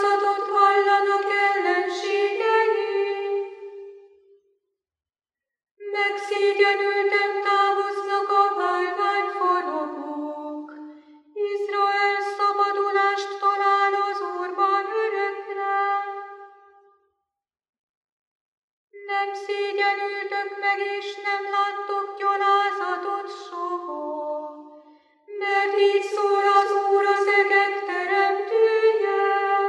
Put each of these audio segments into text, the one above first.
gyalázatot hallanak ellenségei. Megszégyenülten távoznak a bálványfaragók. Izrael szabadulást talál az Úrban örökre. Nem szégyenültök meg, és nem láttok gyalázatot soha, mert így szól az Úr, az egek teremtője,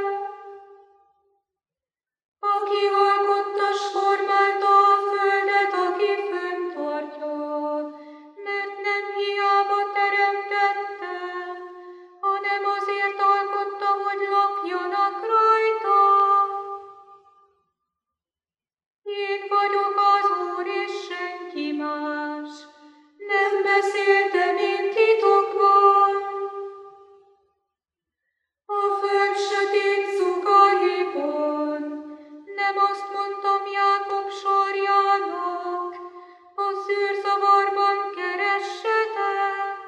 aki alkotta s formálta a földet, aki fönntartja, mert nem hiába teremtette, hanem azért alkotta, hogy lakjanak rajta. Én vagyok az Úr, és senki más, nem beszéltem én titokban. A föld sötét zugaiban, nem azt mondtam Jákob sarjának, a szűrzavarban keressetek.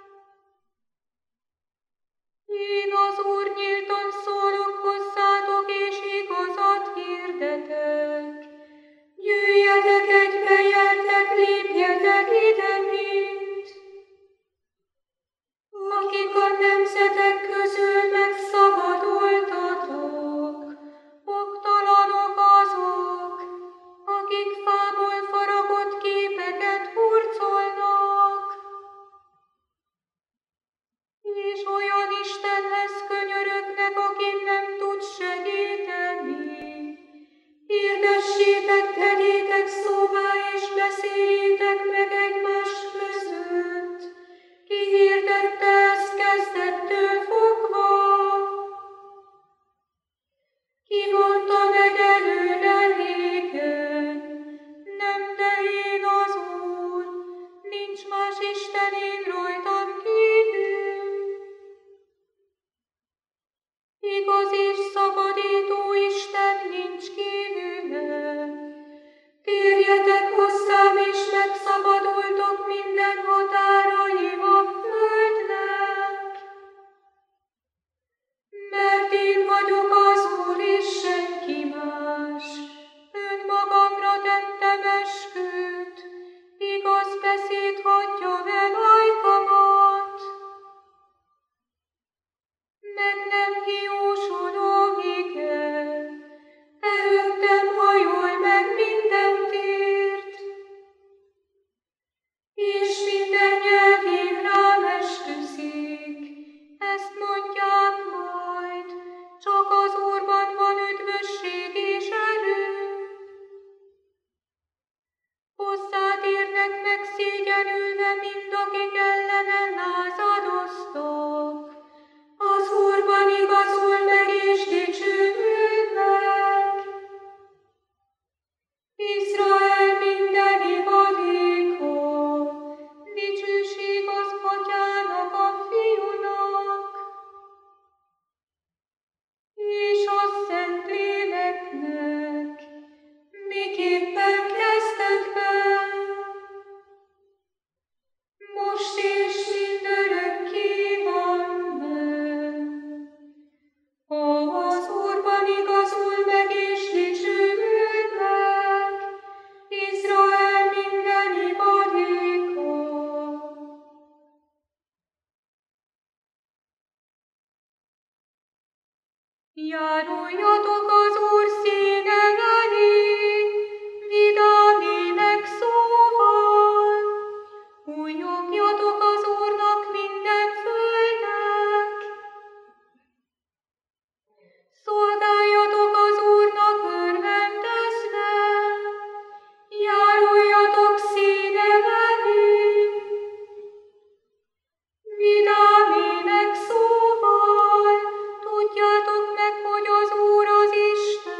Én az Úr nyíltan szólok hozzátok, és igazat hirdetek. Jöjjetek egybe, gyertek, lépjetek ide mind, akik a nemzetek közül megszabadultatok, oktalanok azok, akik fából faragott képeket hurcolnak, és olyan Istenhez könyörögnek, aki nem tud segíteni. Hirdessétek, tegyétek szóvá, és beszéljétek meg egymás között. Ki hirdette ezt kezdettől fogva? Ki mondta meg előre régen? Nem, de én az Úr, nincs más Isten én rajtam kívül. Igaz és szabadító Isten nincs kívülem. Térjetek hozzám, és megszabadultok minden határaim a földnek. Mert én vagyok az Úr, és senki más. Önmagamra tettem esküt, igaz beszéd hagyja el ajkamat. Meg nem hiúsuló igen, előttem hajolj meg mindentért, és minden nyelvén rám esküszik, ezt mondják majd, csak az Úrban van üdvösség és erő. Hozzátérnek megszégyenülve mind, akik ellene lázadoztak, az Úrban igazul meg és dicsőül meg. Izrael minden ivadéka, dicsőség az Atyának, a Fiúnak, és a Szentléleknek, miképpen kezdetben, most és mindörökké van meg. Az Úrban igazul meg és dicsőül meg, Izrael minden ivadéka. Járuljatok az Úr színe elé, vidám énekszóval, újjongjatok az Úrnak minden földnek. Szolgáljatok az Úrnak örvendezve, járuljatok színe elé, vidám énekszóval, tudjátok meg, hogy az Úr az Isten.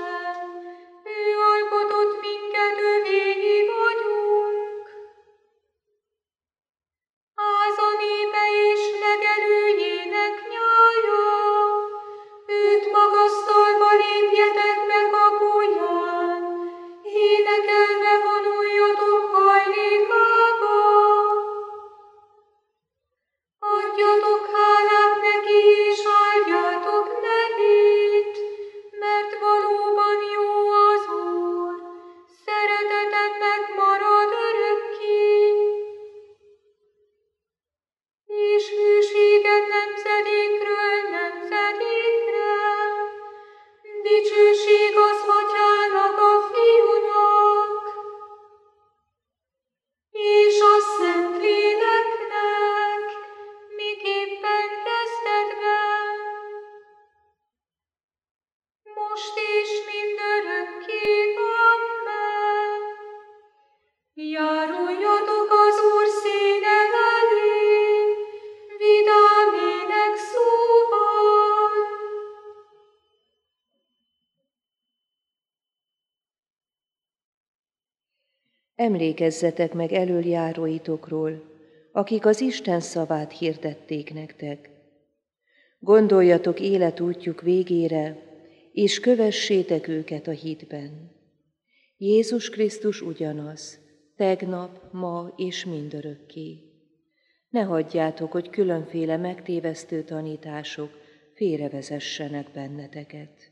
Emlékezzetek meg elöljáróitokról, akik az Isten szavát hirdették nektek. Gondoljatok életútjuk végére, és kövessétek őket a hitben. Jézus Krisztus ugyanaz, tegnap, ma és mindörökké. Ne hagyjátok, hogy különféle megtévesztő tanítások félrevezessenek benneteket.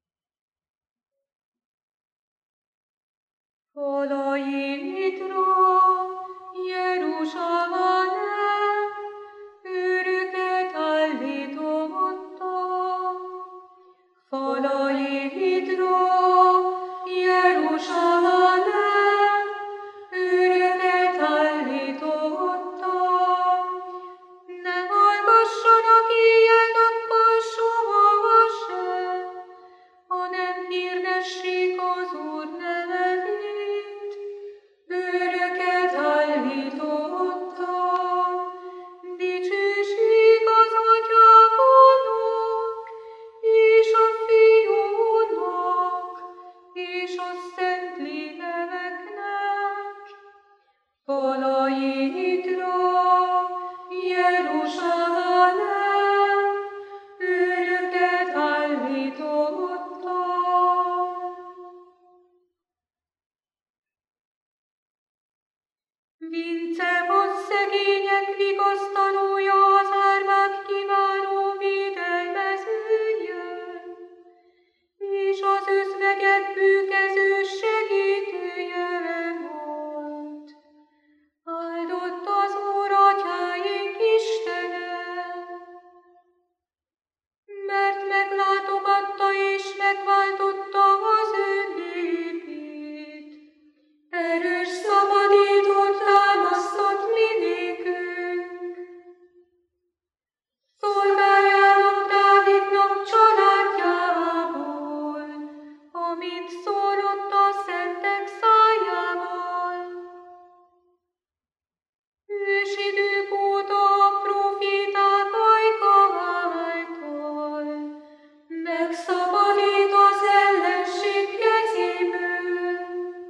Falaidra, Jeruzsálem, őröket állítottam. Falaidra, Jeruzsálem, őröket állítottam. Ne hallgassanak éjjel-nappal soha sem, hanem hirdessék az Úr nevét. Őröket állítottam, dicsőség az Atyának, és a Fiúnak, és a Szentléleknek. Falaidra, Jeruzsálem, őröket állítottam. Vince volt szegények vigasztalója, az árvák kiváló védelmezője, és az özvegyek bűkező segítője volt. Áldott az Úr atyáink Istene, mert meglátogatta és megváltotta az ő népét. Erős szabadítót támasztott minékünk. Szolgájának Dávidnak családjából, amint szólott a szentek szájával. Ősidők óta a próféták ajka által megszabadít az ellenség kezéből.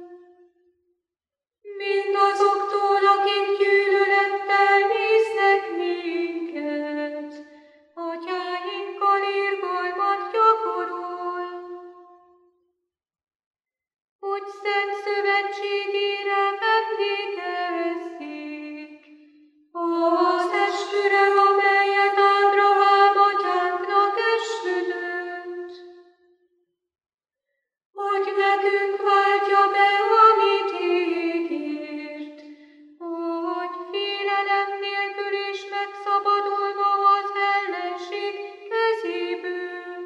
Mindazoktól, akik gyűlölettel néznek minket, atyáinkkal irgalmat gyakorol, hogy szent szövetségére emlékezzék, az esküre, amelyet Ábrahám atyánknak esküdött, hogy nekünk váltja be, amit ígért, hogy félelem nélkül is megszabadulva az ellenség kezéből.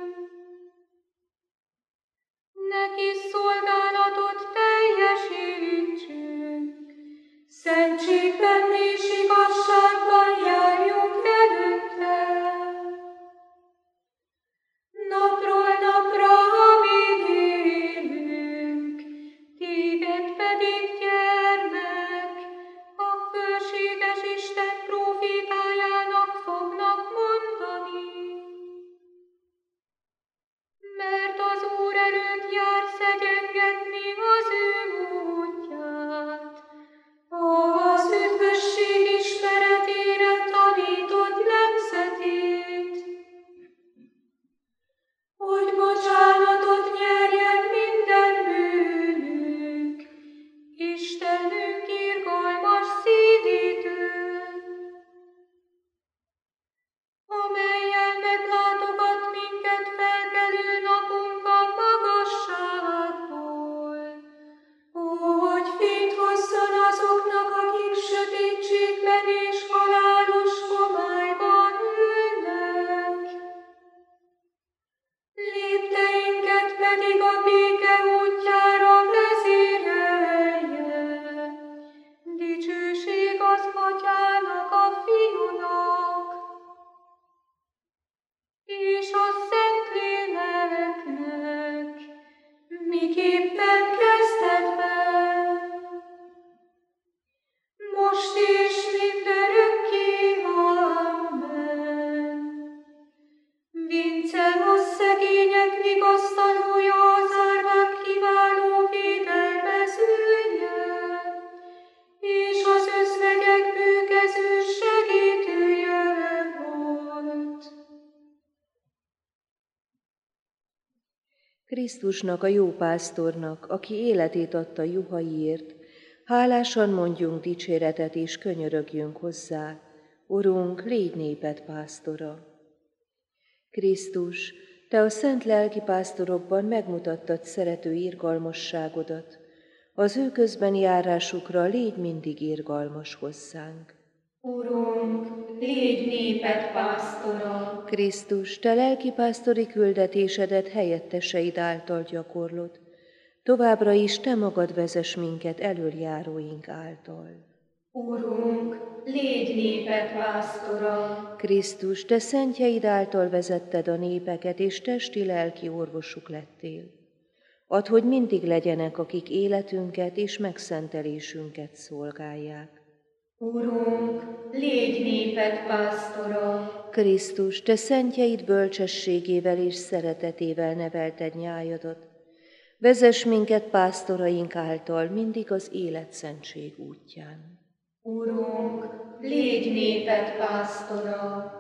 Neki szolgálatot teljesítsünk, szentségben és igazságban járjunk előtte. Napról napra, amíg élünk, téged pedig, gyermek, a fölséges Isten prófétájának fognak mondani. Mert az Úr előtt jár szegyengetni az ő útját, az üdvösség ismeretére tanított nemzetét, hogy bocsánatot nyerjen minden bűnünk, Istenünk irgalmas szívétől, amellyel meglátogat minket felkelő napunkban magasságból, Krisztusnak, a jó pásztornak, aki életét adta juhaiért, hálásan mondjunk dicséretet és könyörögjünk hozzá. Urunk, légy néped pásztora! Krisztus, te a szent lelki pásztorokban megmutattad szerető irgalmasságodat, az ő közbeni járásukra légy mindig irgalmas hozzánk. Urunk, légy néped pásztora! Krisztus, te lelkipásztori küldetésedet helyetteseid által gyakorlod, továbbra is te magad vezess minket elöljáróink által. Urunk, légy néped pásztora! Krisztus, te szentjeid által vezetted a népeket, és testi-lelki orvosuk lettél. Add, hogy mindig legyenek, akik életünket és megszentelésünket szolgálják. Urunk, légy néped pásztora! Krisztus, te szentjeid bölcsességével és szeretetével nevelted nyájadat. Vezess minket pásztoraink által mindig az életszentség útján. Urunk, légy néped pásztora!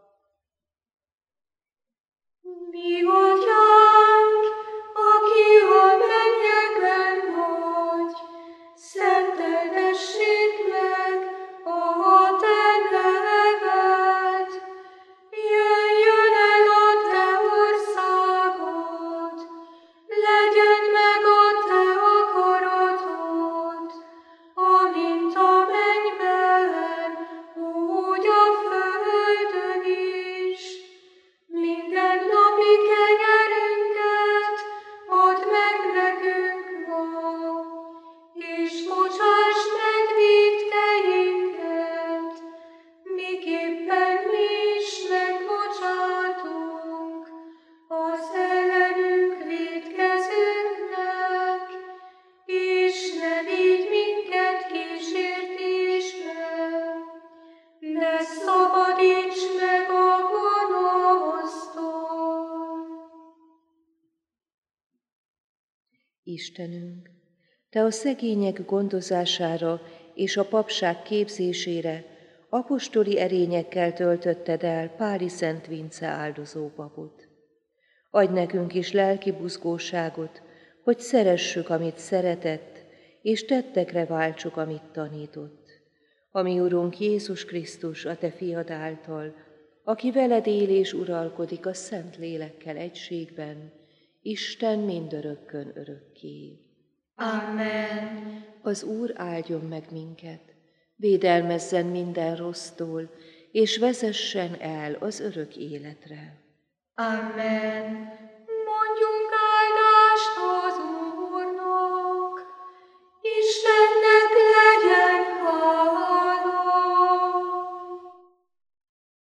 Mi atyánk, aki a mennyekben vagy, szenteltessék meg a te neved. Jöjjön el a te országod, legyen meg a te akaratod, amint a mennyben, úgy a földön is. Minden napi kenyerünket add meg nekünk ma, és bocsásd meg vétkeinket, miképpen mi is megbocsátunk az ellenünk vétkezőknek, és ne vigy minket kísértésbe, de szabadíts meg a gonosztól. Istenünk, te a szegények gondozására és a papság képzésére apostoli erényekkel töltötted el Páli Szent Vince áldozó papot. Adj nekünk is lelki buzgóságot, hogy szeressük, amit szeretett, és tettekre váltsuk, amit tanított. Ami Urunk Jézus Krisztus, a te fiad által, aki veled él és uralkodik a Szent Lélekkel egységben, Isten mindörökkön örökké. Amen. Az Úr áldjon meg minket, védelmezzen minden rossztól, és vezessen el az örök életre. Amen.